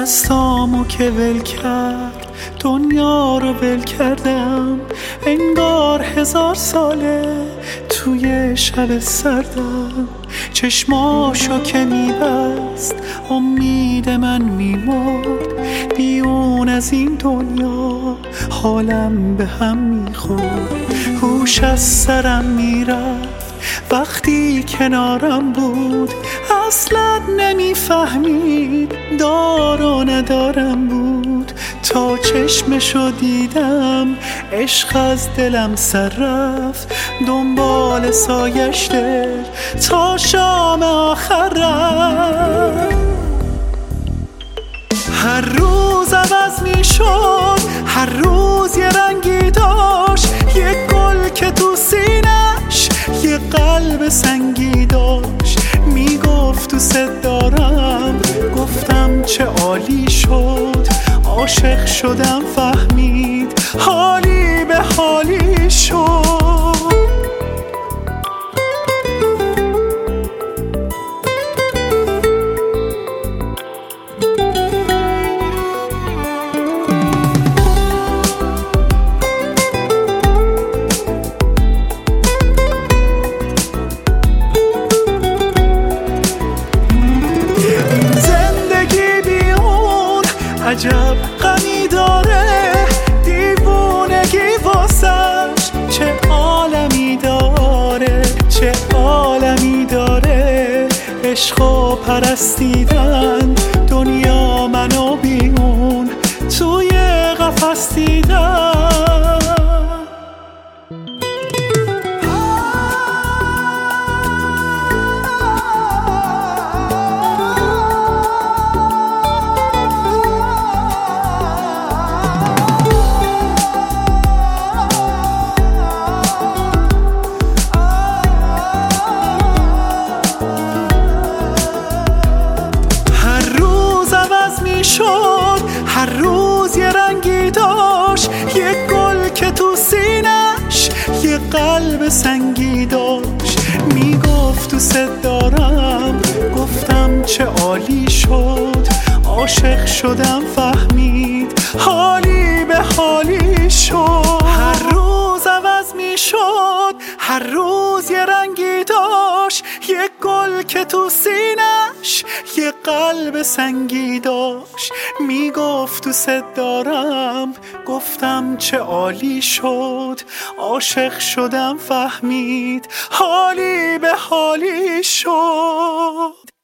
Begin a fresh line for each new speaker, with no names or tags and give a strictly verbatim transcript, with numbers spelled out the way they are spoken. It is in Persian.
دستامو که ول کرد دنیا رو ول کردم، انگار هزار ساله توی شب سردم. چشماشو که میبست امید من میمرد، بیون از این دنیا حالم به هم میخورد. هوش از سرم میرفت وقتی کنارم بود، اصلا نمیفهمید دار و ندارم بود. تا چشمشو دیدم عشق از دلم سر رفت، دنبال سایش دل تا شام آخر رفت. هر روز عوض میشد، هر روز یه رنگی داشت، یه گل که تو سینش یه قلب سنگی داشت. میگفت دوست دارم، گفتم چه عالی شد. عاشق شدم فهمید حالی به حالی شد. عجب غمی داره، دیوونگی واسش چه عالمی داره، چه عالمی داره. عشق و پرستیدن دنیا منو بیون توی قفس دیدن. شد هر روز یه رنگی داشت، یه گل که تو سینش یه قلب سنگی داشت. میگفت دوست دارم، گفتم چه عالی شد. عاشق شدم فهمید حالی به حالی شد. هر روز عوض میشد، هر روز یه رنگی داشت، یه گل که تو سینش یه قلب سنگی داشت. میگفت دوست دارم، گفتم چه عالی شد. عاشق شدم فهمید حالی به حالی شد.